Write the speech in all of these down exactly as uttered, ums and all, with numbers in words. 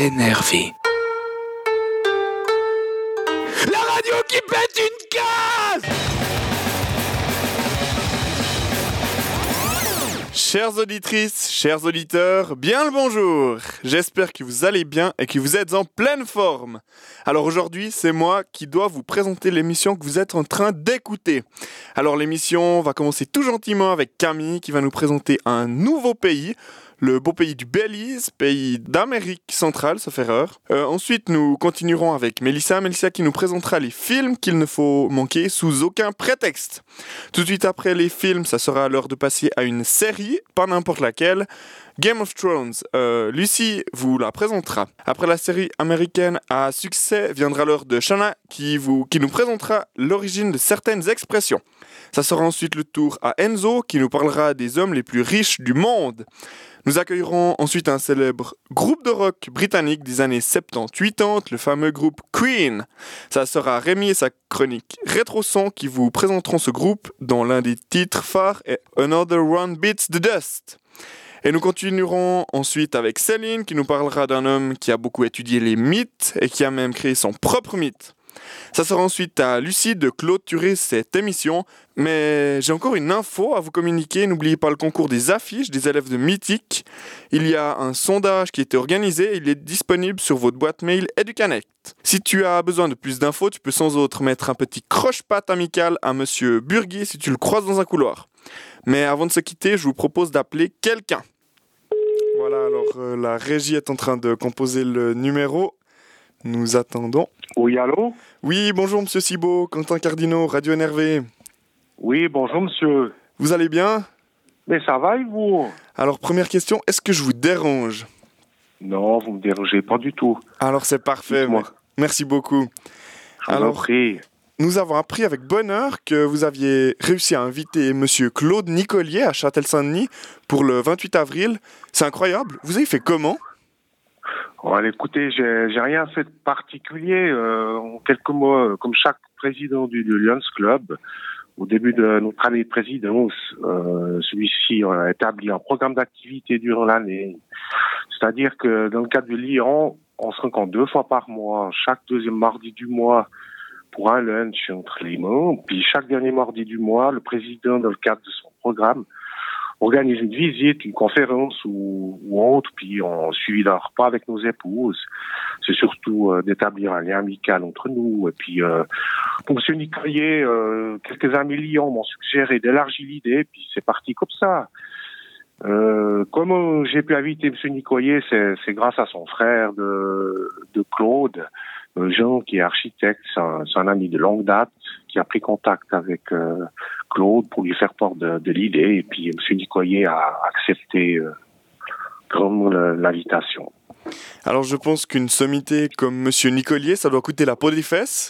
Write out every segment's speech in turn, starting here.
énervé. La radio qui pète une case! Chères auditrices, chers auditeurs, bien le bonjour. J'espère que vous allez bien et que vous êtes en pleine forme. Alors aujourd'hui, c'est moi qui dois vous présenter l'émission que vous êtes en train d'écouter. Alors l'émission va commencer tout gentiment avec Camille qui va nous présenter un nouveau pays, le beau pays du Belize, pays d'Amérique centrale, sauf erreur. Euh, ensuite, nous continuerons avec Mélissa, Mélissa qui nous présentera les films qu'il ne faut manquer sous aucun prétexte. Tout de suite après les films, ça sera l'heure de passer à une série, pas n'importe laquelle, Game of Thrones. Euh, Lucie vous la présentera. Après la série américaine à succès, viendra l'heure de Shana qui, vous, qui nous présentera l'origine de certaines expressions. Ça sera ensuite le tour à Enzo qui nous parlera des hommes les plus riches du monde. Nous accueillerons ensuite un célèbre groupe de rock britannique des années soixante-dix quatre-vingt, le fameux groupe Queen. Ça sera Rémi et sa chronique Rétro-son qui vous présenteront ce groupe dont l'un des titres phares est Another One Beats the Dust. Et nous continuerons ensuite avec Céline qui nous parlera d'un homme qui a beaucoup étudié les mythes et qui a même créé son propre mythe. Ça sera ensuite à Lucie de clôturer cette émission, mais j'ai encore une info à vous communiquer. N'oubliez pas le concours des affiches des élèves de Mythique. Il y a un sondage qui a été organisé et il est disponible sur votre boîte mail Educonnect. Si tu as besoin de plus d'infos, tu peux sans autre mettre un petit croche-patte amical à Monsieur Burguier si tu le croises dans un couloir. Mais avant de se quitter, je vous propose d'appeler quelqu'un. Voilà, alors euh, la régie est en train de composer le numéro. Nous attendons. Oui, allô? Oui, bonjour Monsieur Cibo, Quentin Cardinaux, Radio Énervé. Oui, bonjour monsieur. Vous allez bien? Mais ça va et vous? Alors, première question, est-ce que je vous dérange? Non, vous me dérangez pas du tout. Alors, c'est parfait. Dites-moi. Merci beaucoup. Je vous en Alors, prie. nous avons appris avec bonheur que vous aviez réussi à inviter Monsieur Claude Nicolier à Châtel-Saint-Denis pour le vingt-huit avril. C'est incroyable. Vous avez fait comment? Bon, écoutez, j'ai, j'ai rien fait de particulier. Euh, en quelques mots, euh, comme chaque président du, du Lions Club, au début de notre année de présidence, euh, celui-ci a établi un programme d'activité durant l'année. C'est-à-dire que dans le cadre du Lyon, on se rencontre deux fois par mois, chaque deuxième mardi du mois, pour un lunch entre les membres. Puis chaque dernier mardi du mois, le président, dans le cadre de son programme, organise une visite, une conférence ou, ou autre, puis on suit d'un repas avec nos épouses. C'est surtout euh, d'établir un lien amical entre nous. Et puis, euh, pour M. Nicolier, euh, quelques amis Lyon m'ont suggéré d'élargir l'idée, puis c'est parti comme ça. Euh, comment j'ai pu inviter M. Nicolier, c'est, c'est grâce à son frère de, de Claude, euh, Jean, qui est architecte, c'est un, c'est un ami de longue date, qui a pris contact avec euh, Claude pour lui faire part de, de l'idée, et puis M. Nicolier a accepté euh, grandement l'invitation. Alors, je pense qu'une sommité comme Monsieur Nicolier, ça doit coûter la peau des fesses.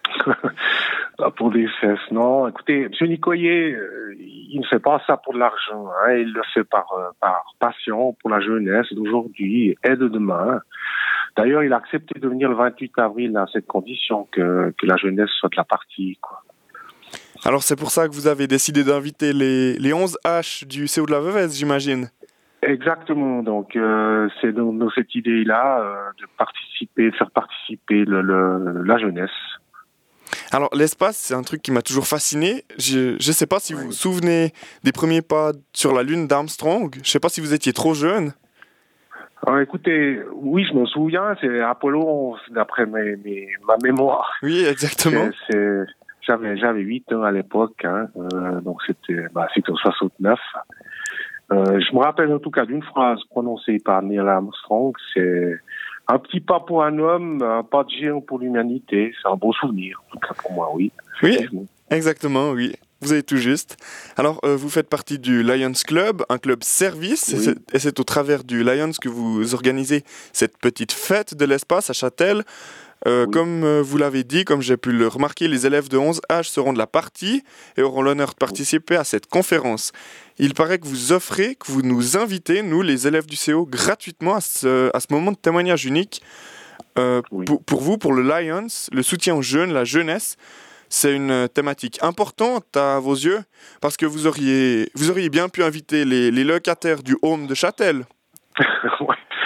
La peau des fesses, non. Écoutez, M. Nicolier, euh, il ne fait pas ça pour de l'argent, hein. Il le fait par, euh, par passion pour la jeunesse d'aujourd'hui et de demain. D'ailleurs, il a accepté de venir le vingt-huit avril à cette condition que, que la jeunesse soit de la partie, quoi. Alors, c'est pour ça que vous avez décidé d'inviter les, les onze H du C O de la Veuvez, j'imagine. Exactement. Donc, euh, c'est dans, dans cette idée-là euh, de participer, de faire participer le, le, la jeunesse. Alors, l'espace, c'est un truc qui m'a toujours fasciné. Je ne sais pas si vous vous souvenez des premiers pas sur la Lune d'Armstrong. Je ne sais pas si vous étiez trop jeune. Alors, écoutez, oui, je m'en souviens. C'est Apollo onze, d'après mes, mes, ma mémoire. Oui, exactement. C'est, c'est, j'avais, j'avais huit ans à l'époque. Hein, euh, donc, c'était, bah, c'était en soixante-neuf. Euh, je me rappelle en tout cas d'une phrase prononcée par Neil Armstrong. C'est... Un petit pas pour un homme, un pas de géant pour l'humanité. C'est un beau souvenir, en tout cas pour moi, oui. Oui, exactement, oui. Vous avez tout juste. Alors, euh, vous faites partie du Lions Club, un club service, oui. et, c'est, et c'est au travers du Lions que vous organisez cette petite fête de l'espace à Châtel. Euh, oui. Comme euh, vous l'avez dit, comme j'ai pu le remarquer, les élèves de onze H seront de la partie et auront l'honneur de participer à cette conférence. Il paraît que vous offrez, que vous nous invitez, nous, les élèves du C O, gratuitement à ce, à ce moment de témoignage unique. Euh, oui. pour, pour vous, pour le Lions, le soutien aux jeunes, la jeunesse, c'est une thématique importante à vos yeux, parce que vous auriez, vous auriez bien pu inviter les, les locataires du Home de Châtel. Ouais.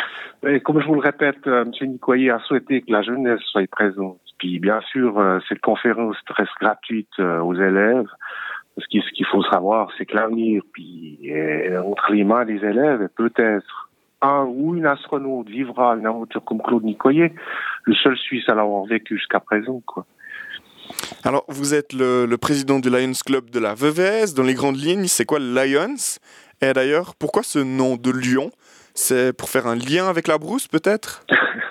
Et comme je vous le répète, euh, M. Nicoyer a souhaité que la jeunesse soit présente. Puis bien sûr, euh, cette conférence reste gratuite euh, aux élèves. Parce que ce qu'il faut savoir, c'est que l'avenir, puis est entre les mains des élèves, et peut-être un ou une astronaute vivra une aventure comme Claude Nicoyer, le seul Suisse à l'avoir vécu jusqu'à présent, quoi. Alors, vous êtes le, le président du Lions Club de la Veuvez. Dans les grandes lignes, c'est quoi le Lions? Et d'ailleurs, pourquoi ce nom de lion? C'est pour faire un lien avec la brousse, peut-être?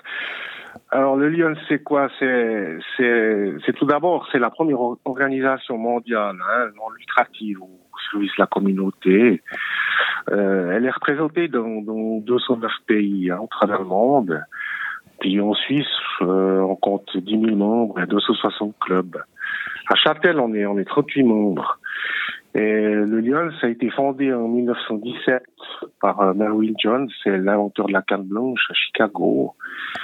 Alors, le Lions, c'est quoi? C'est, c'est, c'est tout d'abord, c'est la première organisation mondiale, hein, non lucrative au service de la communauté. Euh, elle est représentée dans, dans deux cent neuf pays, hein, au travers le monde. Puis en Suisse, euh, on compte dix mille membres et deux cent soixante clubs. À Châtel, on est, on est trente-huit membres. Et le Lions a été fondé en mille neuf cent dix-sept par euh, Mervyn Jones, c'est l'inventeur de la canne blanche à Chicago.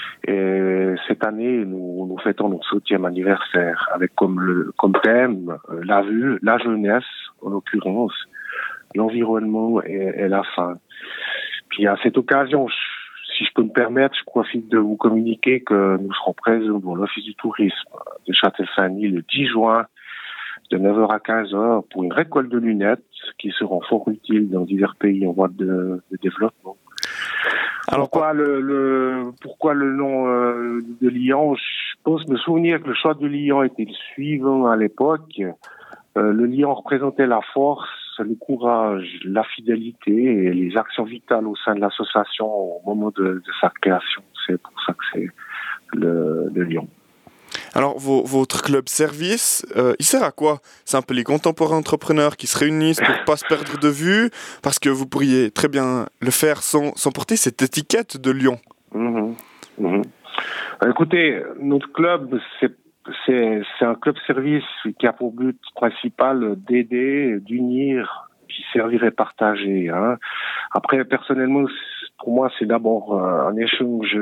Et cette année, nous, nous fêtons notre septième anniversaire avec comme, le, comme thème euh, la vue, la jeunesse, en l'occurrence, l'environnement et, et la faim. Puis à cette occasion, je, si je peux me permettre, je profite de vous communiquer que nous serons présents dans l'Office du tourisme de Châtel-Saint-Denis le dix juin de neuf heures à quinze heures pour une récolte de lunettes qui seront fort utiles dans divers pays en voie de, de développement. Alors pourquoi le, le pourquoi le nom euh, de Lyon? Je pense me souvenir que le choix de Lyon était le suivant à l'époque. Euh, le lion représentait la force, le courage, la fidélité et les actions vitales au sein de l'association au moment de, de sa création. C'est pour ça que c'est le, le lion. Alors, vos, votre club service, euh, il sert à quoi? C'est un peu les contemporains entrepreneurs qui se réunissent pour pas se perdre de vue, parce que vous pourriez très bien le faire sans, sans porter cette étiquette de lion. Mmh, mmh. Écoutez, notre club, c'est C'est, c'est un club service qui a pour but principal d'aider, d'unir, puis servir et partager. Hein. Après, personnellement, pour moi, c'est d'abord un échange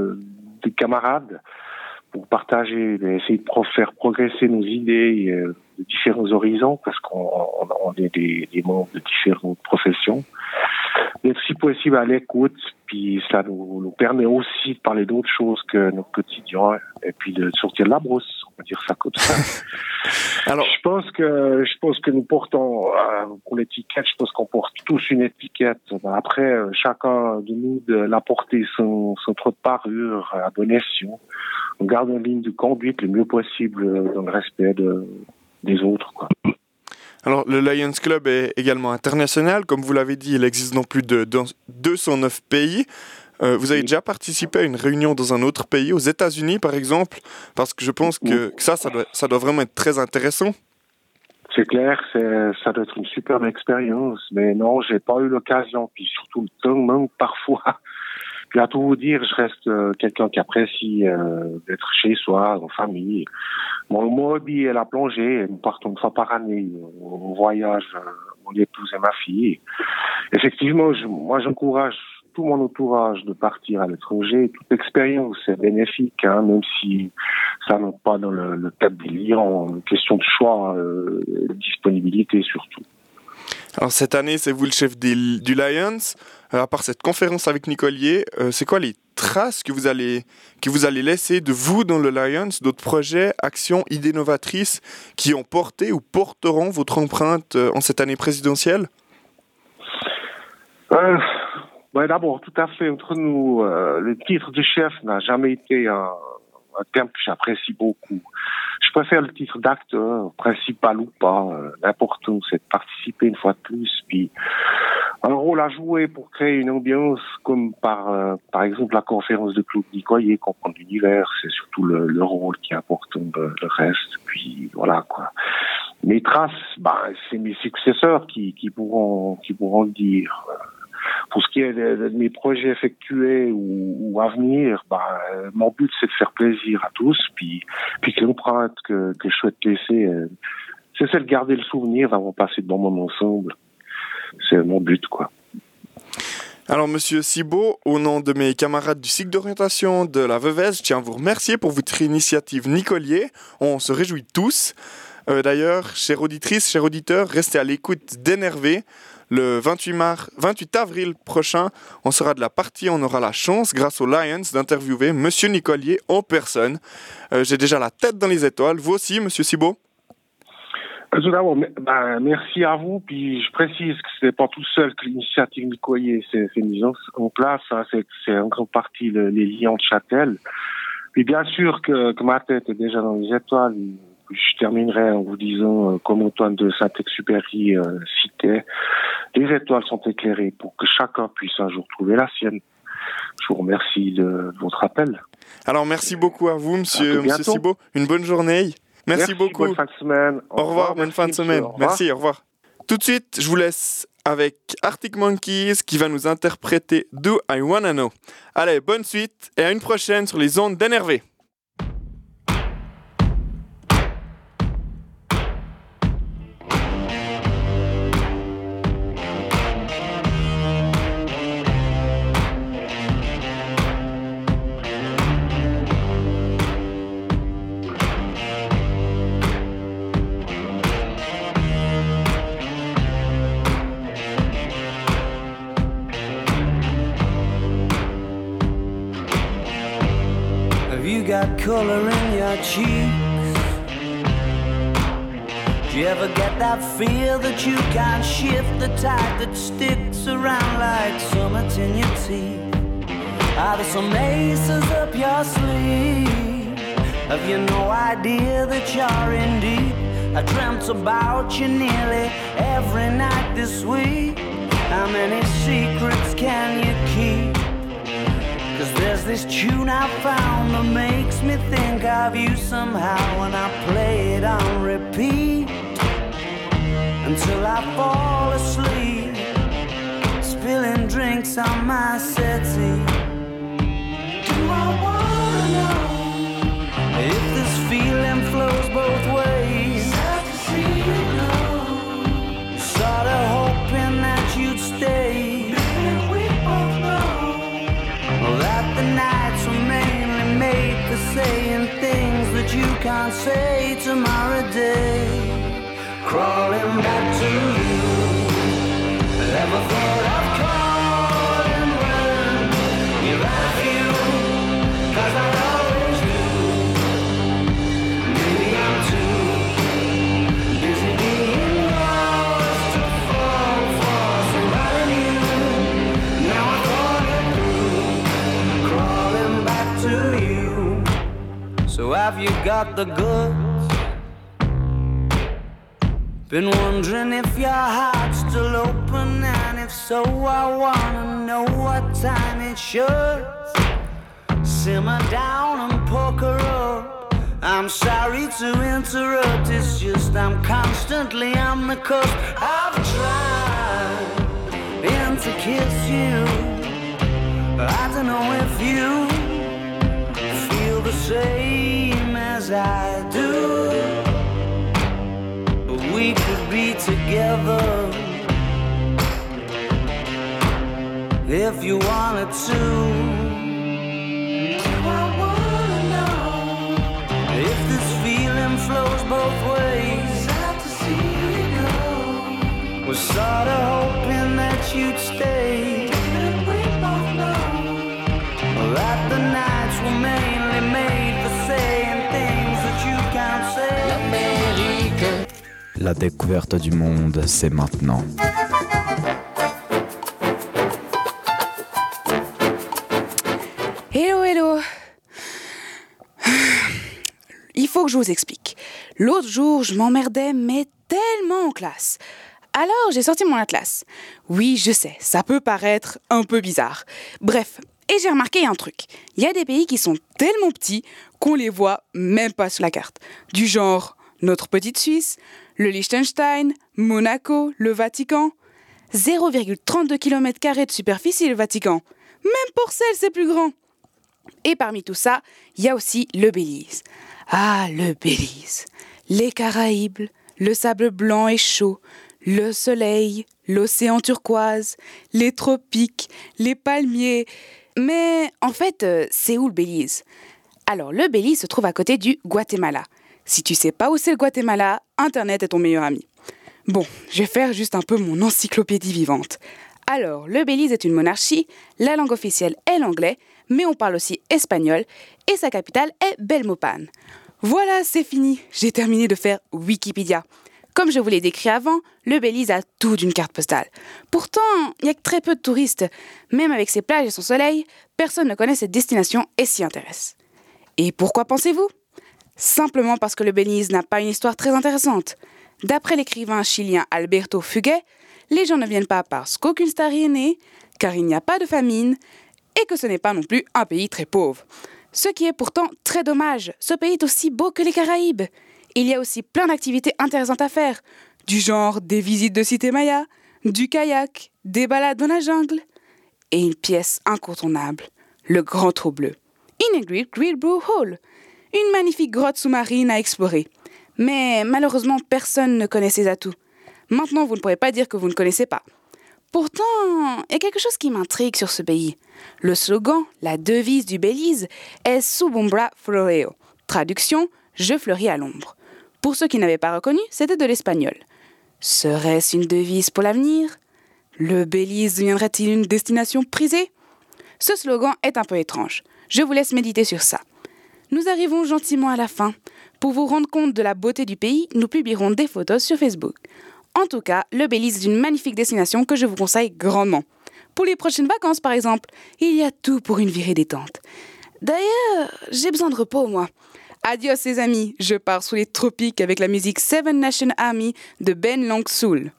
de camarades pour partager, essayer de faire progresser nos idées de différents horizons, parce qu'on on est des, des membres de différentes professions. D'être si possible à l'écoute, puis ça nous, nous permet aussi de parler d'autres choses que notre quotidien, et puis de sortir de la brousse, on va dire ça comme ça. Alors, je pense que je pense que nous portons euh, pour l'étiquette, je pense qu'on porte tous une étiquette. Après, chacun de nous de l'apporter son son trou de parure à bon escient. On garde une ligne de conduite le mieux possible dans le respect de des autres, quoi. Alors, le Lions Club est également international. Comme vous l'avez dit, il existe dans plus de deux cent neuf pays. Euh, vous avez déjà participé à une réunion dans un autre pays, aux États-Unis par exemple, parce que je pense que, que ça, ça doit, ça doit vraiment être très intéressant. C'est clair, c'est, ça doit être une superbe expérience, mais non, j'ai pas eu l'occasion, puis surtout le temps manque parfois. Puis à tout vous dire, je reste euh, quelqu'un qui apprécie euh, d'être chez soi, en famille. Mon, mon hobby est la plongée. Nous partons une fois par année. On, on voyage, euh, mon épouse et ma fille. Effectivement, je, moi j'encourage tout mon entourage de partir à l'étranger. Toute expérience est bénéfique, hein, même si ça n'est pas dans le, le cadre des liens. Une question de choix, euh, de disponibilité surtout. Alors cette année, c'est vous le chef des, du Lions. Euh, à part cette conférence avec Nicoyer, euh, c'est quoi les traces que vous allez que vous allez laisser de vous dans le Lions, d'autres projets, actions, idées novatrices qui ont porté ou porteront votre empreinte euh, en cette année présidentielle? euh, ouais, D'abord, tout à fait, entre nous, euh, le titre de chef n'a jamais été un, un terme que j'apprécie beaucoup. Je préfère le titre d'acteur, principal ou pas. Euh, l'important, c'est de participer une fois de plus, puis un rôle à jouer pour créer une ambiance comme par euh, par exemple la conférence de Claude Nicoyer, comprendre l'univers, c'est surtout le, le rôle qui est important, le, le reste, puis voilà quoi. Mes traces, bah c'est mes successeurs qui qui pourront qui pourront le dire. Pour ce qui est de, de mes projets effectués ou, ou à venir, bah mon but c'est de faire plaisir à tous, puis puis que l'empreinte que que je souhaite laisser, euh, c'est celle de garder le souvenir d'avoir passé de bons moments ensemble. C'est mon but, quoi. Alors, Monsieur Cibaud, au nom de mes camarades du cycle d'orientation de la Veuvez, je tiens à vous remercier pour votre initiative Nicoyer. On se réjouit tous. Euh, d'ailleurs, chères auditrices, chers auditeurs, restez à l'écoute d'Énervé. Le vingt-huit, mars, vingt-huit avril prochain, on sera de la partie, on aura la chance, grâce aux Lions, d'interviewer Monsieur Nicolier en personne. Euh, j'ai déjà la tête dans les étoiles. Vous aussi, Monsieur Cibo? Tout d'abord, ben, merci à vous. Puis je précise que ce n'est pas tout seul que l'initiative Nicolier s'est mise en place. Hein, c'est, c'est en grande partie le, les Lions de Châtel. Puis bien sûr que, que ma tête est déjà dans les étoiles. Je terminerai en vous disant, euh, comme Antoine de Saint-Exupéry euh, citait, les étoiles sont éclairées pour que chacun puisse un jour trouver la sienne. Je vous remercie de, de votre appel. Alors merci beaucoup à vous, Monsieur, monsieur Cibo. Une bonne journée. Merci, Merci beaucoup. Bonne fin de semaine. Au, au revoir, revoir, bonne fin de semaine. Au Merci, au revoir. Tout de suite, je vous laisse avec Arctic Monkeys qui va nous interpréter Do I Wanna Know. Allez, bonne suite et à une prochaine sur les ondes d'Énervé. Got color in your cheeks. Do you ever get that feel that you can't shift, the tide that sticks around like summits in your teeth? Are there some aces up your sleeve? Have you no idea that you're in deep? I dreamt about you nearly every night this week. How many secrets can you keep? Cause there's this tune I found that makes me think of you somehow, and I play it on repeat until I fall asleep, spilling drinks on my settee. Do I wanna know if this feeling flows both ways? Sad to see you go, sorta hoping that you'd stay. That the nights were mainly made for saying things that you can't say tomorrow day. Crawling back to you, never thought I'd calling when you're out you, cause I always do. Maybe I'm too busy being lost to fall for somebody new. Now I thought it through, crawling back to you. So have you got the goods? Been wondering if your heart's still open, and if so, I wanna know what time it should. Simmer down and poker up. I'm sorry to interrupt, it's just I'm constantly on the cusp. I've tried and to kiss you. I don't know if you feel the same as I do. We could be together if you wanted to. Do I wanna know if this feeling flows both ways? Sad to see you go. Was sorta hoping that you'd stay. Didn't we both know that the nights were mainly made for saying things that you can't say? L'Amérique. La découverte du monde, c'est maintenant. Hello, hello. Il faut que je vous explique. L'autre jour, je m'emmerdais, mais tellement en classe. Alors, j'ai sorti mon atlas. Oui, je sais, ça peut paraître un peu bizarre. Bref, et j'ai remarqué un truc. Il y a des pays qui sont tellement petits qu'on les voit même pas sur la carte. Du genre, notre petite Suisse, le Liechtenstein, Monaco, le Vatican. zéro virgule trente-deux kilomètres carrés de superficie, le Vatican. Même Porcel, c'est plus grand. Et parmi tout ça, il y a aussi le Belize. Ah, le Belize. Les Caraïbes, le sable blanc et chaud, le soleil, l'océan turquoise, les tropiques, les palmiers. Mais en fait, c'est où le Belize ? Alors, le Belize se trouve à côté du Guatemala. Si tu sais pas où c'est le Guatemala, Internet est ton meilleur ami. Bon, je vais faire juste un peu mon encyclopédie vivante. Alors, le Belize est une monarchie, la langue officielle est l'anglais, mais on parle aussi espagnol, et sa capitale est Belmopan. Voilà, c'est fini, j'ai terminé de faire Wikipédia. Comme je vous l'ai décrit avant, le Belize a tout d'une carte postale. Pourtant, il n'y a que très peu de touristes. Même avec ses plages et son soleil, personne ne connaît cette destination et s'y intéresse. Et pourquoi pensez-vous ? Simplement parce que le Belize n'a pas une histoire très intéressante. D'après l'écrivain chilien Alberto Fuguet, les gens ne viennent pas parce qu'aucune star y est née, car il n'y a pas de famine, et que ce n'est pas non plus un pays très pauvre. Ce qui est pourtant très dommage, ce pays est aussi beau que les Caraïbes. Il y a aussi plein d'activités intéressantes à faire, du genre des visites de cités mayas, du kayak, des balades dans la jungle, et une pièce incontournable, le Grand Trou Bleu, Inegrid Great Blue Hole, une magnifique grotte sous-marine à explorer. Mais malheureusement, personne ne connaît ses atouts. Maintenant, vous ne pourrez pas dire que vous ne connaissez pas. Pourtant, il y a quelque chose qui m'intrigue sur ce pays. Le slogan, la devise du Belize est Subumbra Floreo. Traduction, je fleuris à l'ombre. Pour ceux qui n'avaient pas reconnu, c'était de l'espagnol. Serait-ce une devise pour l'avenir ? Le Belize deviendrait-il une destination prisée ? Ce slogan est un peu étrange. Je vous laisse méditer sur ça. Nous arrivons gentiment à la fin. Pour vous rendre compte de la beauté du pays, nous publierons des photos sur Facebook. En tout cas, le Belize est une magnifique destination que je vous conseille grandement. Pour les prochaines vacances, par exemple, il y a tout pour une virée détente. D'ailleurs, j'ai besoin de repos, moi. Adios, les amis. Je pars sous les tropiques avec la musique Seven Nation Army de Ben Long Soul.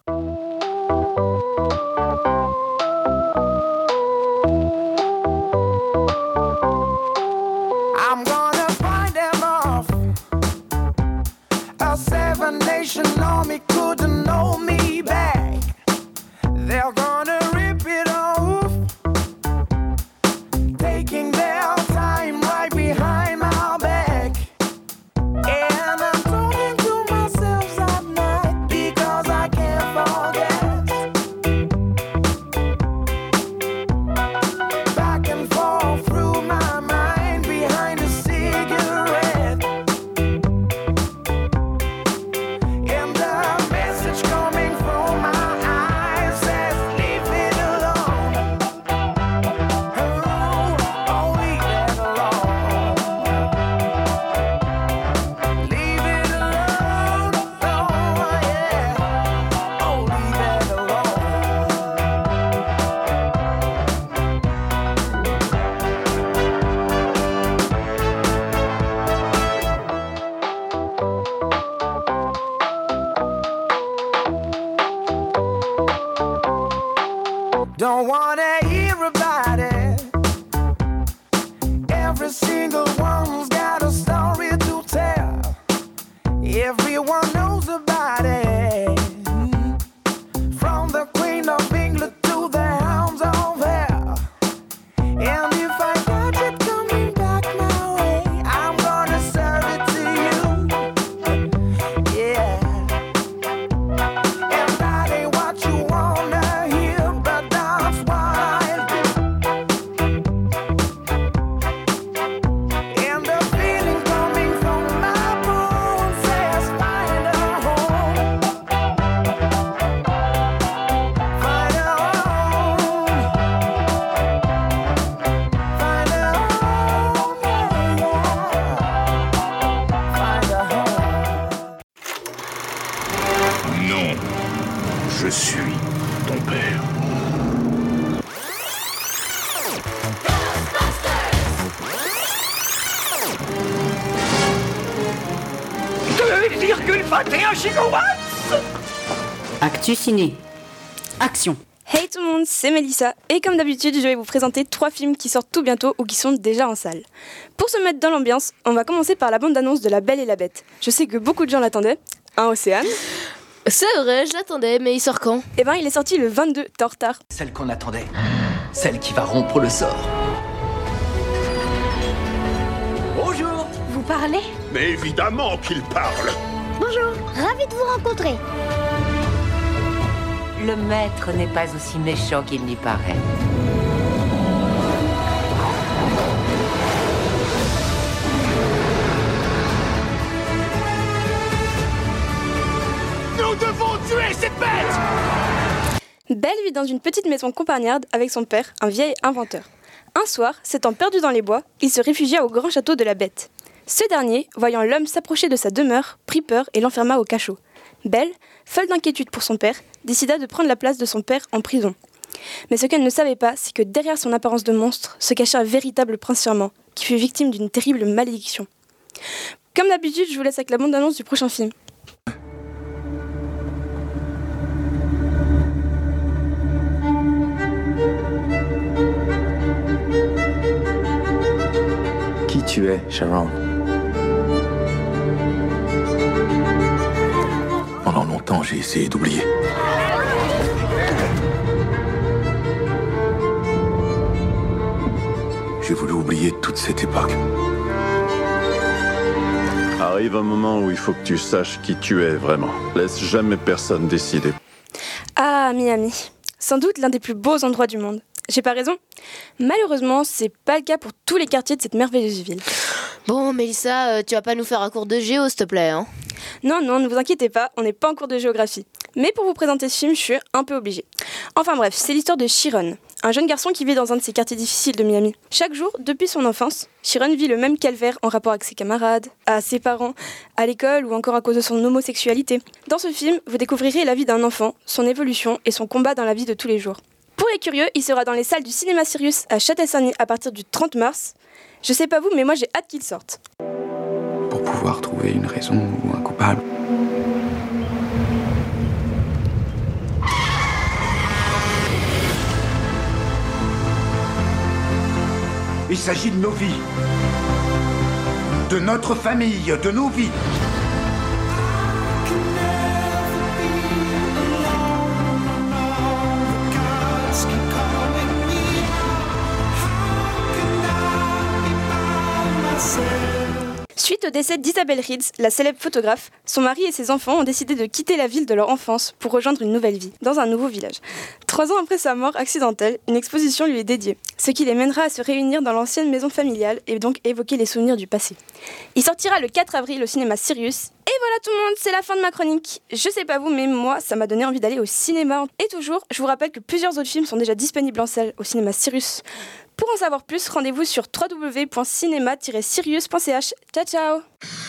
I'm gonna find them off. A seven nation army couldn't hold me back. They're gonna rip it off, taking their time right behind my back. And I'm talking to myself at night because I can't forget. Back and forth through my mind behind a cigarette. And the message coming from my eyes says, leave it alone. Oh, oh, leave it alone. Leave it alone. Oh, yeah. Oh, leave it alone. Don't wanna hear about it. Every single one's got a story to tell. Everyone knows about it. From the Queen of England to the Hounds of Hell. And if I catch it coming back my way, I'm gonna serve it to you. Yeah. And that ain't what you wanna hear, but that's what I do. And the feeling coming from my bones says find a home. Find a home. Find a home, yeah, yeah. Find a home. Non, je suis ton père. deux virgule vingt et un gigawatts. Actu ciné. Action. Hey tout le monde, c'est Mélissa et comme d'habitude je vais vous présenter trois films qui sortent tout bientôt ou qui sont déjà en salle. Pour se mettre dans l'ambiance, on va commencer par la bande-annonce de La Belle et la Bête. Je sais que beaucoup de gens l'attendaient, hein Océane ? C'est vrai, je l'attendais, mais il sort quand ? Eh ben il est sorti le vingt-deux, t'es en retard. Celle qu'on attendait. Celle qui va rompre le sort. Bonjour. Vous parlez ? Mais évidemment qu'il parle. Bonjour, ravi de vous rencontrer. Le maître n'est pas aussi méchant qu'il n'y paraît. tuer cette bête! Belle vit dans une petite maison campagnarde avec son père, un vieil inventeur. Un soir, s'étant perdu dans les bois, il se réfugia au grand château de la Bête. Ce dernier, voyant l'homme s'approcher de sa demeure, prit peur et l'enferma au cachot. Belle, folle d'inquiétude pour son père, décida de prendre la place de son père en prison. Mais ce qu'elle ne savait pas, c'est que derrière son apparence de monstre se cachait un véritable prince charmant, qui fut victime d'une terrible malédiction. Comme d'habitude, je vous laisse avec la bande-annonce du prochain film. Qui tu es, Sharon? Pendant longtemps, j'ai essayé d'oublier. J'ai voulu oublier toute cette époque. Arrive un moment où il faut que tu saches qui tu es vraiment. Laisse jamais personne décider. Ah, Miami. Sans doute l'un des plus beaux endroits du monde. J'ai pas raison? Malheureusement, c'est pas le cas pour tous les quartiers de cette merveilleuse ville. Bon, Mélissa, euh, tu vas pas nous faire un cours de géo, s'il te plaît, hein? Non, non, ne vous inquiétez pas, on n'est pas en cours de géographie. Mais pour vous présenter ce film, je suis un peu obligée. Enfin bref, c'est l'histoire de Chiron, un jeune garçon qui vit dans un de ces quartiers difficiles de Miami. Chaque jour, depuis son enfance, Chiron vit le même calvaire en rapport avec ses camarades, à ses parents, à l'école ou encore à cause de son homosexualité. Dans ce film, vous découvrirez la vie d'un enfant, son évolution et son combat dans la vie de tous les jours. Pour les curieux, il sera dans les salles du cinéma Sirius à Châtel-Saint-Denis à partir du trente mars. Je sais pas vous, mais moi j'ai hâte qu'il sorte. Pour pouvoir trouver une raison ou un coupable. Il s'agit de nos vies. De notre famille, de nos vies. Suite au décès d'Isabelle Reeds, la célèbre photographe, son mari et ses enfants ont décidé de quitter la ville de leur enfance pour rejoindre une nouvelle vie, dans un nouveau village. Trois ans après sa mort accidentelle, une exposition lui est dédiée, ce qui les mènera à se réunir dans l'ancienne maison familiale et donc évoquer les souvenirs du passé. Il sortira le quatre avril au cinéma Sirius. Et voilà tout le monde, c'est la fin de ma chronique. Je sais pas vous, mais moi, ça m'a donné envie d'aller au cinéma. Et toujours, je vous rappelle que plusieurs autres films sont déjà disponibles en salle au cinéma Sirius. Pour en savoir plus, rendez-vous sur w w w point cinéma tiret sirius point c h. Ciao, ciao!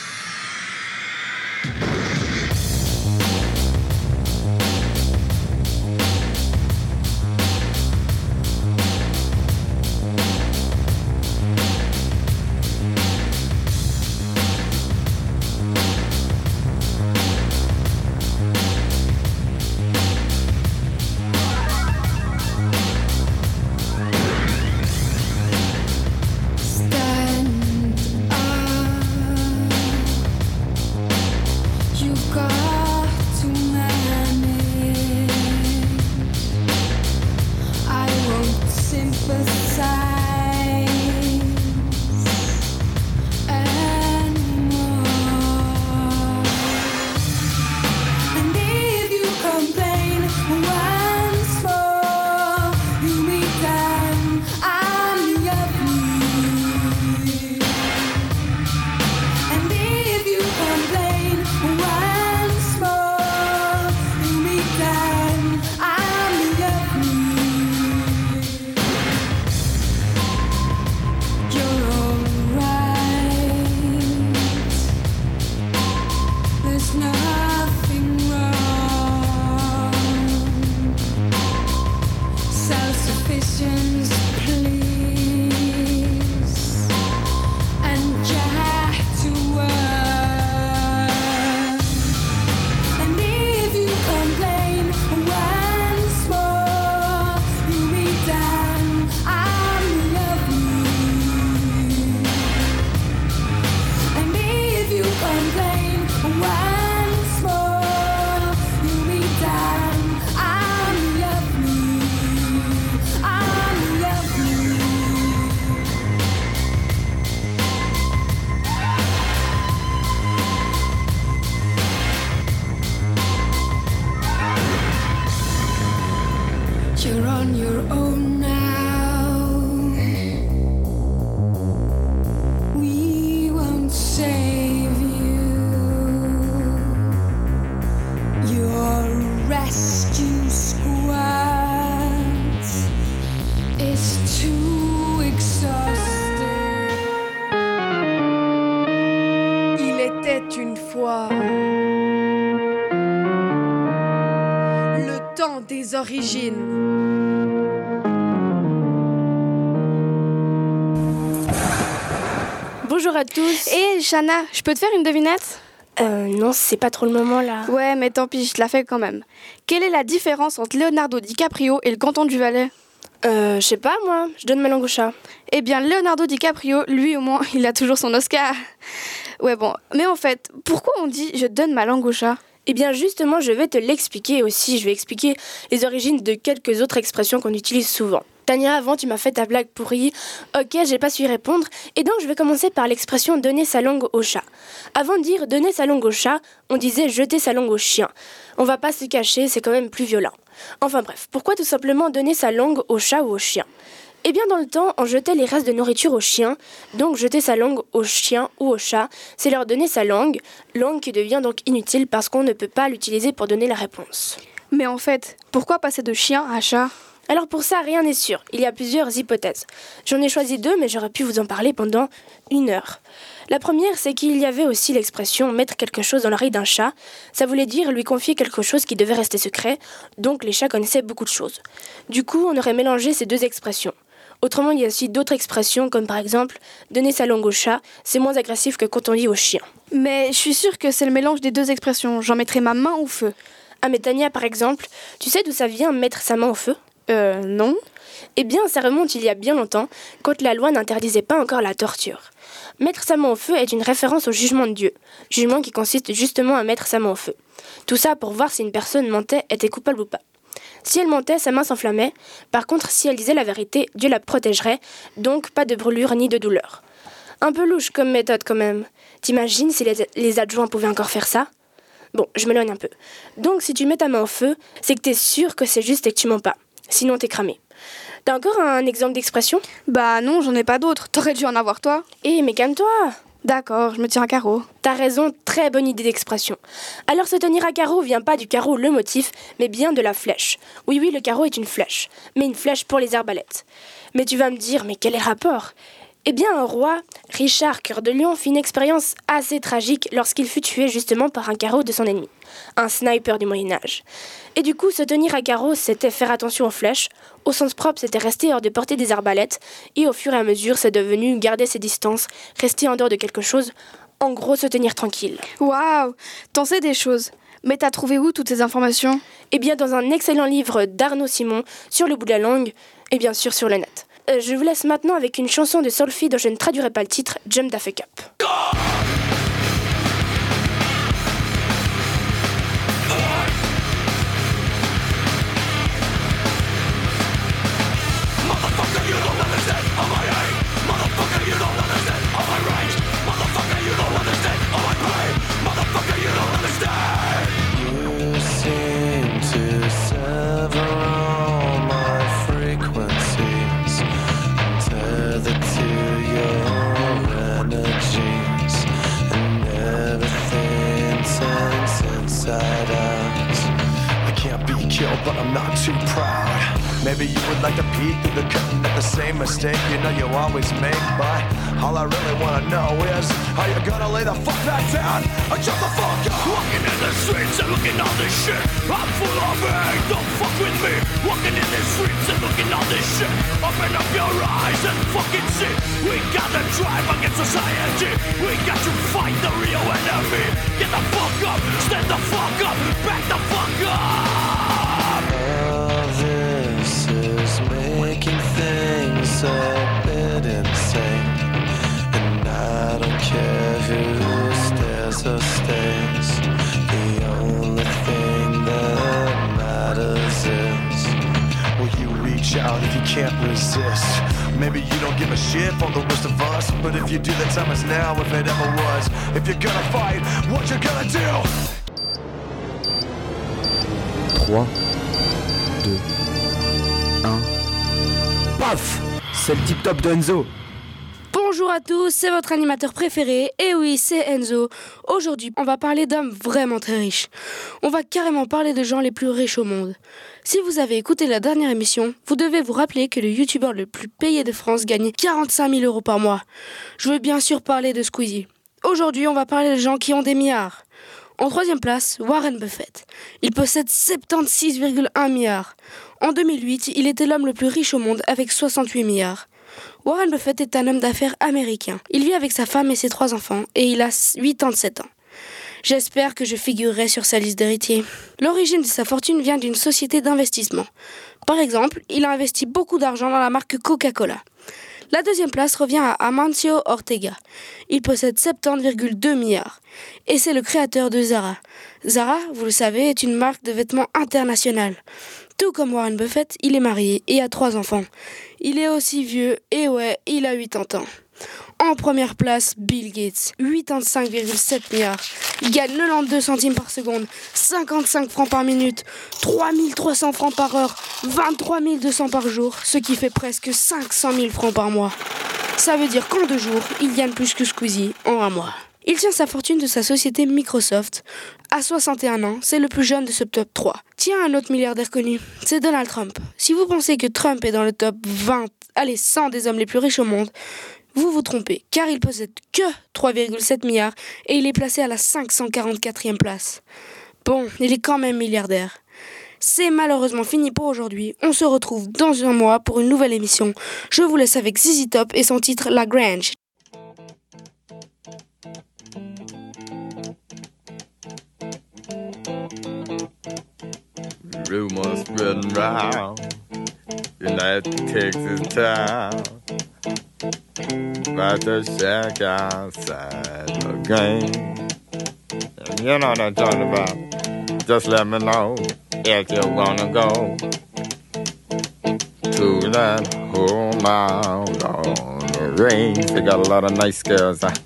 You're on your own now. We won't save you. You're tes origines. Bonjour à tous. Et Shana, je peux te faire une devinette ? Euh, non, c'est pas trop le moment là. Ouais, mais tant pis, je te la fais quand même. Quelle est la différence entre Leonardo DiCaprio et le canton du Valais ? Euh, je sais pas moi, je donne ma langue au chat. Eh bien, Leonardo DiCaprio, lui au moins, il a toujours son Oscar. Ouais bon, mais en fait, pourquoi on dit « je donne ma langue au chat » ? Eh bien justement, je vais te l'expliquer aussi. Je vais expliquer les origines de quelques autres expressions qu'on utilise souvent. Tania, avant tu m'as fait ta blague pourrie. Ok, j'ai pas su y répondre. Et donc je vais commencer par l'expression « donner sa langue au chat ». Avant de dire « donner sa langue au chat », on disait « jeter sa langue au chien ». On va pas se cacher, c'est quand même plus violent. Enfin bref, pourquoi tout simplement donner sa langue au chat ou au chien ? Eh bien dans le temps, on jetait les restes de nourriture aux chiens, donc jeter sa langue au chien ou au chat, c'est leur donner sa langue, langue qui devient donc inutile parce qu'on ne peut pas l'utiliser pour donner la réponse. Mais en fait, pourquoi passer de chien à chat ? Alors pour ça, rien n'est sûr, il y a plusieurs hypothèses. J'en ai choisi deux, mais j'aurais pu vous en parler pendant une heure. La première, c'est qu'il y avait aussi l'expression « mettre quelque chose dans l'oreille d'un chat ». Ça voulait dire lui confier quelque chose qui devait rester secret, donc les chats connaissaient beaucoup de choses. Du coup, on aurait mélangé ces deux expressions. Autrement, il y a aussi d'autres expressions, comme par exemple « donner sa langue au chat », c'est moins agressif que quand on dit au chien. Mais je suis sûre que c'est le mélange des deux expressions. J'en mettrai ma main au feu. Ah mais Tania, par exemple, tu sais d'où ça vient mettre sa main au feu ? Euh, non. Eh bien, ça remonte il y a bien longtemps, quand la loi n'interdisait pas encore la torture. Mettre sa main au feu est une référence au jugement de Dieu, jugement qui consiste justement à mettre sa main au feu. Tout ça pour voir si une personne mentait, était coupable ou pas. Si elle mentait, sa main s'enflammait. Par contre, si elle disait la vérité, Dieu la protégerait, donc pas de brûlure ni de douleur. Un peu louche comme méthode quand même. T'imagines si les, les adjoints pouvaient encore faire ça ? Bon, je m'éloigne un peu. Donc si tu mets ta main au feu, c'est que t'es sûr que c'est juste et que tu mens pas. Sinon t'es cramé. T'as encore un exemple d'expression ? Bah non, j'en ai pas d'autres. T'aurais dû en avoir toi. Eh, mais calme-toi. D'accord, je me tiens à carreau. T'as raison, très bonne idée d'expression. Alors se tenir à carreau vient pas du carreau le motif, mais bien de la flèche. Oui, oui, le carreau est une flèche, mais une flèche pour les arbalètes. Mais tu vas me dire, mais quel est le rapport ? Eh bien, un roi, Richard Cœur de Lion, fit une expérience assez tragique lorsqu'il fut tué justement par un carreau de son ennemi, un sniper du Moyen-Âge. Et du coup, se tenir à carreau, c'était faire attention aux flèches, au sens propre, c'était rester hors de portée des arbalètes, et au fur et à mesure, c'est devenu garder ses distances, rester en dehors de quelque chose, en gros, se tenir tranquille. Waouh, t'en sais des choses. Mais t'as trouvé où toutes ces informations ? Eh bien, dans un excellent livre d'Arnaud Simon, sur le bout de la langue, et bien sûr sur le net. Euh, je vous laisse maintenant avec une chanson de Soulfie dont je ne traduirai pas le titre, Jump Da Fuck Up. But I'm not too proud. Maybe you would like to peek through the curtain at the same mistake you know you always make. But all I really wanna know is, are you gonna lay the fuck back down or jump the fuck up? Walking in the streets and looking all this shit, I'm full of hate, don't fuck with me. Walking in the streets and looking all this shit, open up your eyes and fucking see. We gotta drive against society, we got to fight the real enemy. Get the fuck up, stand the fuck up, back the fuck up. All this is making things a bit insane, and I don't care who stares or stays. The only thing that matters is, will you reach out if you can't resist? Maybe you don't give a shit for the rest of us, but if you do, the time is now if it ever was. If you're gonna fight, what you gonna do? trois, deux, un. Paf! C'est le tip-top de Enzo. Bonjour à tous, c'est votre animateur préféré, et oui, c'est Enzo. Aujourd'hui, on va parler d'hommes vraiment très riches. On va carrément parler des gens les plus riches au monde. Si vous avez écouté la dernière émission, vous devez vous rappeler que le youtubeur le plus payé de France gagnait quarante-cinq mille euros par mois. Je veux bien sûr parler de Squeezie. Aujourd'hui, on va parler des gens qui ont des milliards. En troisième place, Warren Buffett. Il possède soixante-seize virgule un milliards. En deux mille huit, il était l'homme le plus riche au monde avec soixante-huit milliards. Warren Buffett est un homme d'affaires américain. Il vit avec sa femme et ses trois enfants et il a quatre-vingt-sept ans. J'espère que je figurerai sur sa liste d'héritiers. L'origine de sa fortune vient d'une société d'investissement. Par exemple, il a investi beaucoup d'argent dans la marque Coca-Cola. La deuxième place revient à Amancio Ortega. Il possède soixante-dix virgule deux milliards. Et c'est le créateur de Zara. Zara, vous le savez, est une marque de vêtements internationale. Tout comme Warren Buffett, il est marié et a trois enfants. Il est aussi vieux, et ouais, il a quatre-vingts ans. En première place, Bill Gates, quatre-vingt-quinze virgule sept milliards. Il gagne quatre-vingt-douze centimes par seconde, cinquante-cinq francs par minute, trois mille trois cents francs par heure, vingt-trois mille deux cents par jour, ce qui fait presque cinq cent mille francs par mois. Ça veut dire qu'en deux jours, il gagne plus que Squeezie en un mois. Il tient sa fortune de sa société Microsoft. À soixante et un ans, c'est le plus jeune de ce top trois. Tiens, un autre milliardaire connu, c'est Donald Trump. Si vous pensez que Trump est dans le top vingt, allez, cent des hommes les plus riches au monde, vous vous trompez, car il possède que trois virgule sept milliards et il est placé à la cinq cent quarante-quatrième place. Bon, il est quand même milliardaire. C'est malheureusement fini pour aujourd'hui. On se retrouve dans un mois pour une nouvelle émission. Je vous laisse avec Z Z Top et son titre La Grange. Rumors spreading round in that Texas town about the shack outside the game. And you know what I'm talking about. Just let me know if you wanna go to that home out on the range. They got a lot of nice girls. Huh?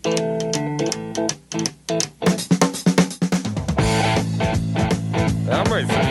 I'm racing.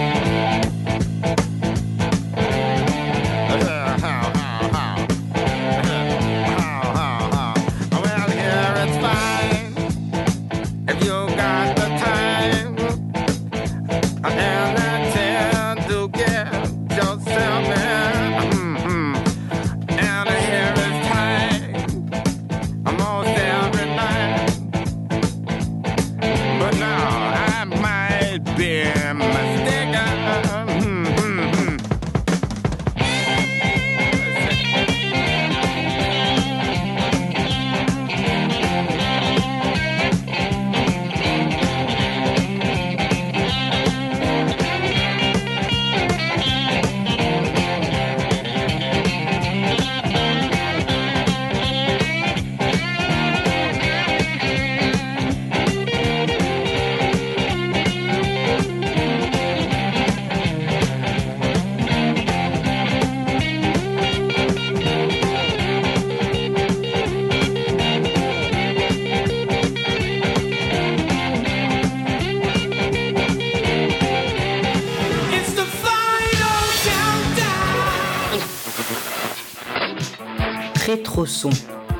Rétro-son.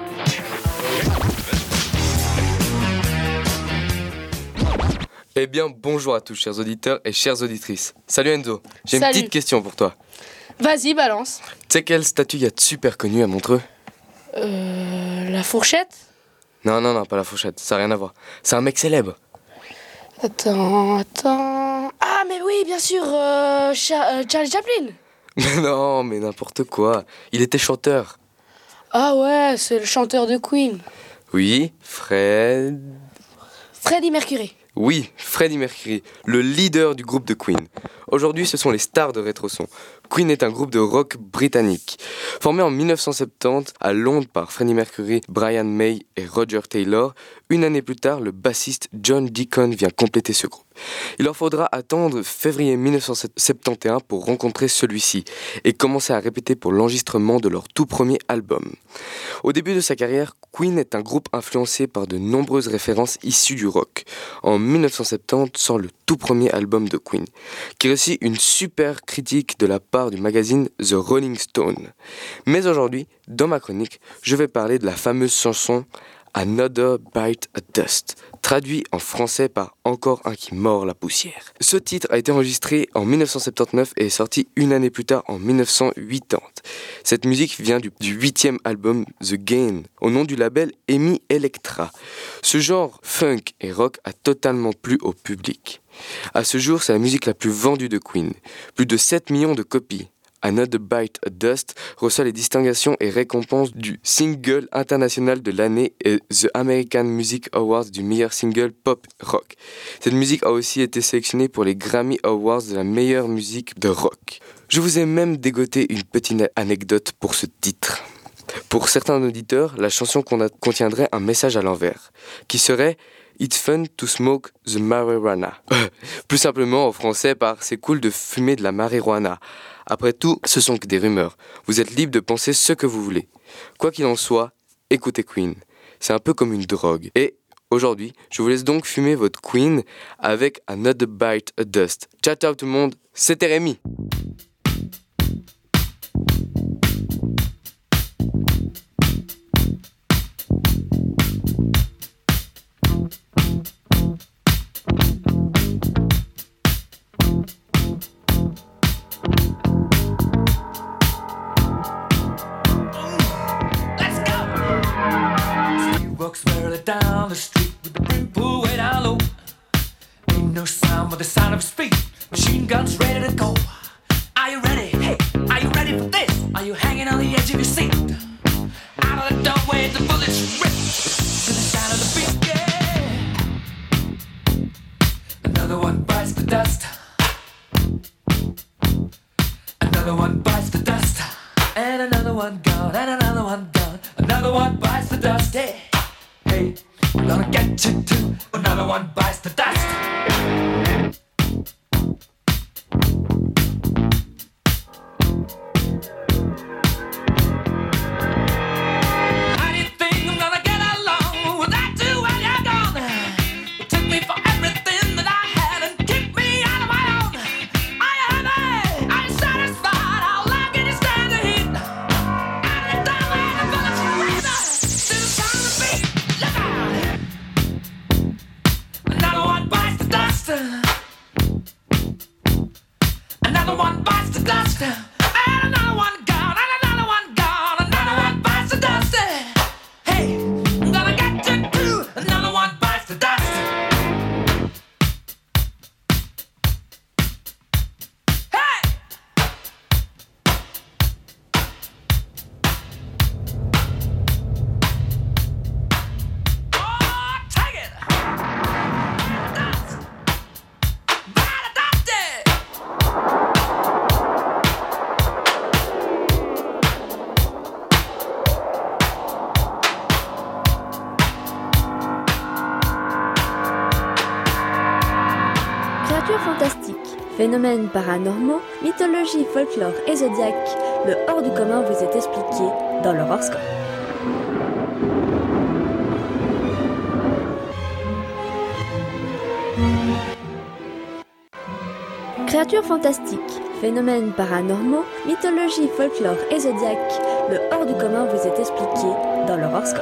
Eh bien, bonjour à tous, chers auditeurs et chères auditrices. Salut Enzo, j'ai Salut. une petite question pour toi. Vas-y, balance. Tu sais quelle statue y a de super connue à Montreux? Euh... La fourchette? Non, non, non, pas la fourchette, ça n'a rien à voir. C'est un mec célèbre. Attends, attends... Ah, mais oui, bien sûr, euh, Cha- euh, Charlie Chaplin. Mais non, mais n'importe quoi. Il était chanteur. Ah ouais, c'est le chanteur de Queen. Oui, Fred... Freddie Mercury. Oui, Freddie Mercury, le leader du groupe de Queen. Aujourd'hui, ce sont les stars de Rétro-son. Queen est un groupe de rock britannique. Formé en dix-neuf cent soixante-dix à Londres par Freddie Mercury, Brian May et Roger Taylor, une année plus tard, le bassiste John Deacon vient compléter ce groupe. Il leur faudra attendre février dix-neuf cent soixante-onze pour rencontrer celui-ci et commencer à répéter pour l'enregistrement de leur tout premier album. Au début de sa carrière, Queen est un groupe influencé par de nombreuses références issues du rock. En dix-neuf cent soixante-dix sort le tout premier album de Queen, qui reçut une super critique de la part du magazine The Rolling Stone. Mais aujourd'hui, dans ma chronique, je vais parler de la fameuse chanson Another Bite of Dust, traduit en français par Encore un qui mord la poussière. Ce titre a été enregistré en dix-neuf cent soixante-dix-neuf et est sorti une année plus tard en dix-neuf cent quatre-vingt-dix. Cette musique vient du, du huitième album The Gain, au nom du label Emi Electra. Ce genre funk et rock a totalement plu au public. À ce jour, c'est la musique la plus vendue de Queen, plus de sept millions de copies. Another Bite of Dust reçoit les distinctions et récompenses du Single International de l'année et The American Music Awards du meilleur single pop rock. Cette musique a aussi été sélectionnée pour les Grammy Awards de la meilleure musique de rock. Je vous ai même dégoté une petite anecdote pour ce titre. Pour certains auditeurs, la chanson contiendrait un message à l'envers, qui serait « It's fun to smoke the marijuana ». Plus simplement en français par « C'est cool de fumer de la marijuana ». Après tout, ce sont que des rumeurs. Vous êtes libre de penser ce que vous voulez. Quoi qu'il en soit, écoutez Queen. C'est un peu comme une drogue. Et aujourd'hui, je vous laisse donc fumer votre Queen avec Another Bite of Dust. Ciao ciao tout le monde, c'était Rémi. Walks barely down the street with the brim pulled way down low. Ain't no sound but the sound of speed. Machine guns ready to go. Are you ready? Hey, are you ready for this? Are you hanging on the edge of your seat? Out of the doorway, the bullets rip to the sound of the beat. Yeah. Another one bites the dust. Another one bites the dust. And another one gone. And another one gone. Another one bites the dust. Yeah. Hey, I'm gonna get you too. Another one bites the dust. How do you think I'm gonna get along without you when you're gone? You took me for everything that I had and kicked me out of my own. Are you happy? Are you satisfied? How long can you stand the heat? Out of the doorway, the bullets rip to the sound of the beat. Look out! Another one bites the dust. Another one bites the dust. And another one gone. And another one gone. Another one bites the dust. Hey, I'm gonna get you too. Another one bites the dust. Hey! Oh, take it! Dust! Bite the dust! Créatures fantastiques, phénomènes paranormaux, mythologie, folklore et zodiaque, le hors du commun vous est expliqué dans l'horoscope. Créatures fantastiques, phénomènes paranormaux, mythologie, folklore et zodiaque, le hors du commun vous est expliqué dans l'horoscope.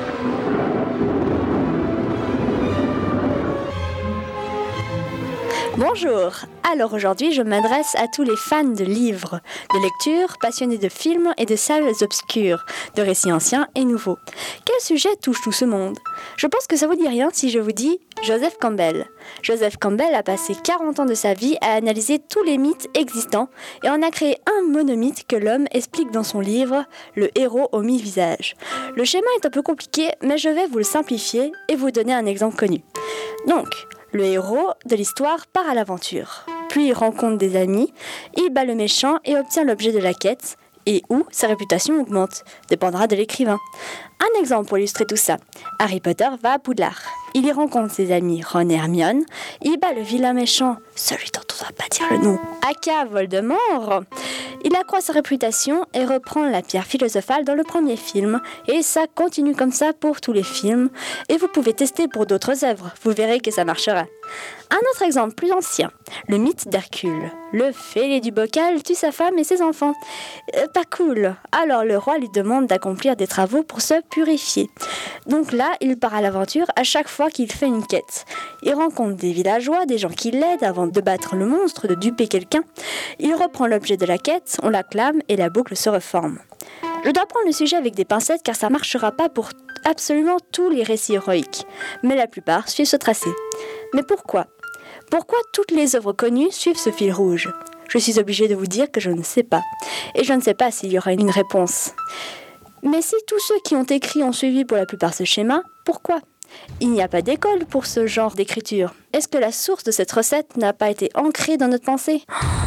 Bonjour, alors aujourd'hui je m'adresse à tous les fans de livres, de lecture, passionnés de films et de salles obscures, de récits anciens et nouveaux. Quel sujet touche tout ce monde? Je pense que ça vous dit rien si je vous dis Joseph Campbell. Joseph Campbell a passé quarante ans de sa vie à analyser tous les mythes existants et en a créé un monomythe que l'homme explique dans son livre Le héros aux mille visages. Le schéma est un peu compliqué, mais je vais vous le simplifier et vous donner un exemple connu. Donc, le héros de l'histoire part à l'aventure. Puis il rencontre des amis, il bat le méchant et obtient l'objet de la quête. Et où sa réputation augmente, dépendra de l'écrivain. Un exemple pour illustrer tout ça. Harry Potter va à Poudlard. Il y rencontre ses amis Ron et Hermione. Il bat le vilain méchant, celui dont on ne va pas dire le nom, aka Voldemort. Il accroît sa réputation et reprend la pierre philosophale dans le premier film. Et ça continue comme ça pour tous les films. Et vous pouvez tester pour d'autres œuvres. Vous verrez que ça marchera. Un autre exemple plus ancien, le mythe d'Hercule. Le fêlé du bocal tue sa femme et ses enfants. Euh, pas cool. Alors le roi lui demande d'accomplir des travaux pour se purifier. Donc là, il part à l'aventure à chaque fois qu'il fait une quête. Il rencontre des villageois, des gens qui l'aident avant de battre le monstre, de duper quelqu'un. Il reprend l'objet de la quête, on l'acclame et la boucle se reforme. Je dois prendre le sujet avec des pincettes car ça ne marchera pas pour absolument tous les récits héroïques. Mais la plupart suivent ce tracé. Mais pourquoi ? Pourquoi toutes les œuvres connues suivent ce fil rouge ? Je suis obligée de vous dire que je ne sais pas. Et je ne sais pas s'il y aura une réponse. Mais si tous ceux qui ont écrit ont suivi pour la plupart ce schéma, pourquoi ? Il n'y a pas d'école pour ce genre d'écriture. Est-ce que la source de cette recette n'a pas été ancrée dans notre pensée ?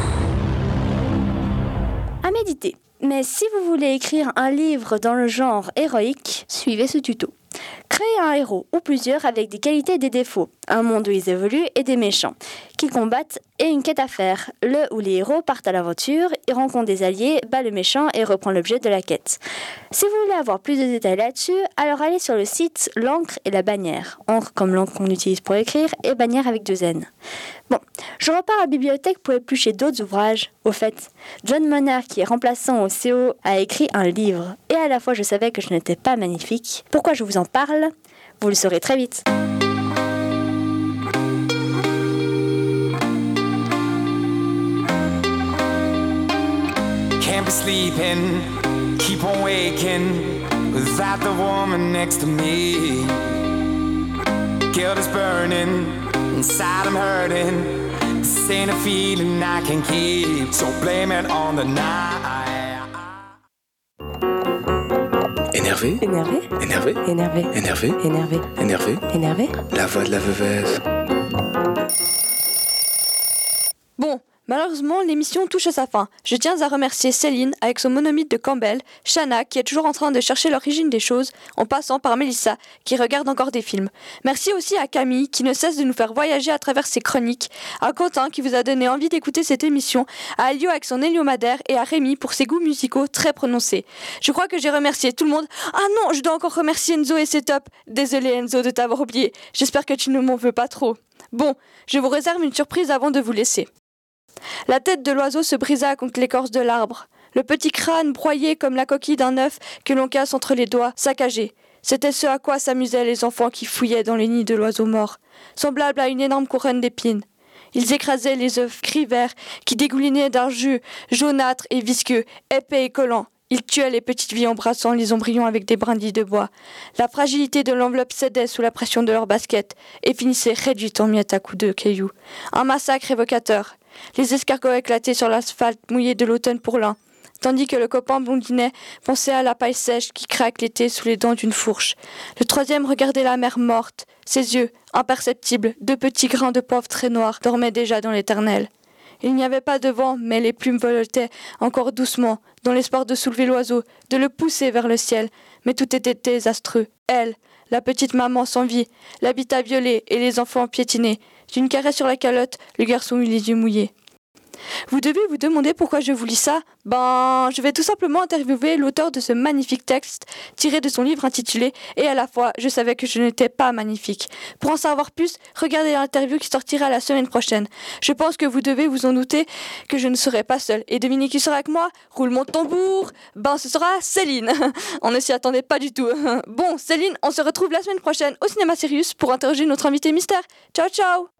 À méditer. Mais si vous voulez écrire un livre dans le genre héroïque, suivez ce tuto. Créez un héros ou plusieurs avec des qualités et des défauts, un monde où ils évoluent et des méchants, qui combattent et une quête à faire, le où les héros partent à l'aventure, ils rencontrent des alliés, battent le méchant et reprend l'objet de la quête. Si vous voulez avoir plus de détails là-dessus, alors allez sur le site L'encre et la bannière, encre comme l'encre qu'on utilise pour écrire et bannière avec deux N. Bon, je repars à la bibliothèque pour éplucher d'autres ouvrages. Au fait, John Monner, qui est remplaçant au C O, a écrit un livre. Et à la fois, je savais que je n'étais pas magnifique. Pourquoi je vous en parle ? Vous le saurez très vite. Can't be sleeping, keep on waking without the woman next to me. Guilt is burning, inside I'm hurting. This ain't a feeling I can keep, so blame it on the night. Énervé, Énervé, énervé, énervé, énervé, énervé, énervé, énervé. La voix de la veuvez. Bon, malheureusement, l'émission touche à sa fin. Je tiens à remercier Céline avec son monomythe de Campbell, Shanna qui est toujours en train de chercher l'origine des choses, en passant par Mélissa qui regarde encore des films. Merci aussi à Camille qui ne cesse de nous faire voyager à travers ses chroniques, à Quentin qui vous a donné envie d'écouter cette émission, à Elio avec son héliomadaire et à Rémi pour ses goûts musicaux très prononcés. Je crois que j'ai remercié tout le monde. Ah non, je dois encore remercier Enzo et ses tops. Désolé Enzo de t'avoir oublié. J'espère que tu ne m'en veux pas trop. Bon, je vous réserve une surprise avant de vous laisser. La tête de l'oiseau se brisa contre l'écorce de l'arbre. Le petit crâne broyé comme la coquille d'un œuf que l'on casse entre les doigts, saccagé. C'était ce à quoi s'amusaient les enfants qui fouillaient dans le nid de l'oiseau mort, semblable à une énorme couronne d'épines. Ils écrasaient les œufs gris verts qui dégoulinaient d'un jus jaunâtre et visqueux, épais et collant. Ils tuaient les petites vies en brassant les embryons avec des brindilles de bois. La fragilité de l'enveloppe cédait sous la pression de leurs baskets et finissait réduite en miettes à coups de cailloux. Un massacre évocateur. Les escargots éclataient sur l'asphalte mouillé de l'automne pour l'un, tandis que le copain blondinet pensait à la paille sèche qui craque l'été sous les dents d'une fourche. Le troisième regardait la mer morte. Ses yeux, imperceptibles, deux petits grains de poivre très noirs, dormaient déjà dans l'éternel. Il n'y avait pas de vent, mais les plumes voletaient encore doucement, dans l'espoir de soulever l'oiseau, de le pousser vers le ciel. Mais tout était désastreux. Elle, la petite maman sans vie, l'habitat violé et les enfants piétinés. D'une caresse sur la calotte, le garçon eut les yeux mouillés. Vous devez vous demander pourquoi je vous lis ça ? Ben, je vais tout simplement interviewer l'auteur de ce magnifique texte tiré de son livre intitulé « Et à la fois, je savais que je n'étais pas magnifique ». Pour en savoir plus, regardez l'interview qui sortira la semaine prochaine. Je pense que vous devez vous en douter que je ne serai pas seule. Et devinez qui sera avec moi ? Roulement de tambour. Ben, ce sera Céline. On ne s'y attendait pas du tout. Bon, Céline, on se retrouve la semaine prochaine au Cinéma Sirius pour interroger notre invité mystère. Ciao, ciao.